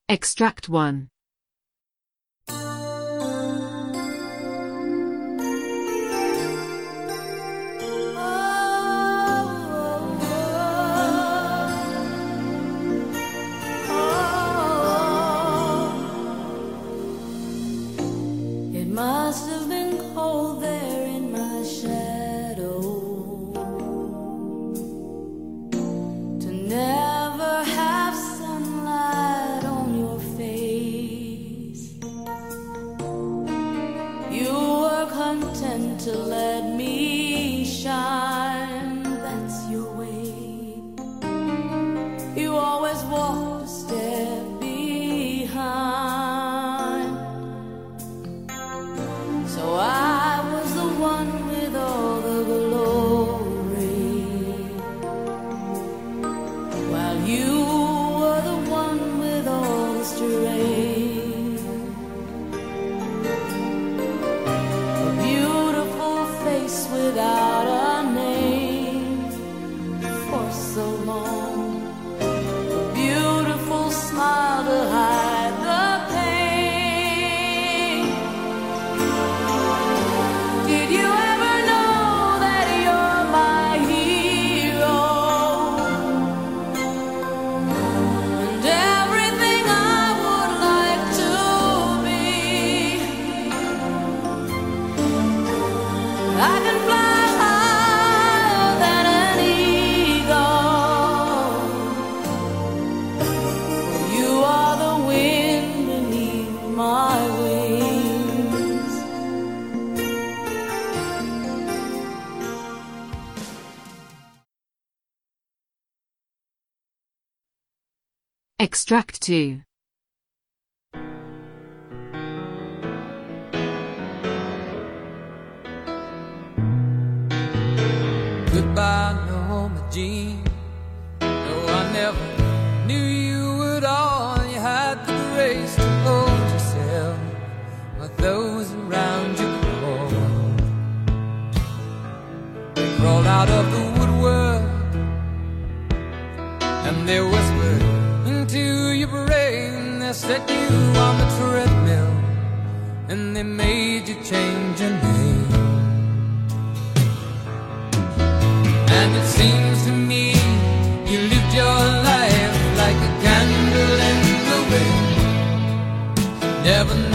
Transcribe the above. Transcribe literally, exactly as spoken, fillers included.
Extract one. It must have been cold there in my shadow to never have sunlight on your face. You were content to let me shine, that's your way. You always walked a step behind. So I was the one with all the glory, while you were the one with all the strength. A beautiful face without a name for so long, a beautiful smile to hide the pain. Did you ever know that you're my hero? And everything I would like to be. I can fly higher than an eagle. You are the wind beneath my wings. Extract two. Goodbye, Norma Jean. No, I never knew you at all. You had the grace to hold yourself while those around you crawled. They crawled out of the woodwork and they whispered into your brain. They set you on the treadmill and they made you change your name. And it seems to me you lived your life like a candle in the wind, never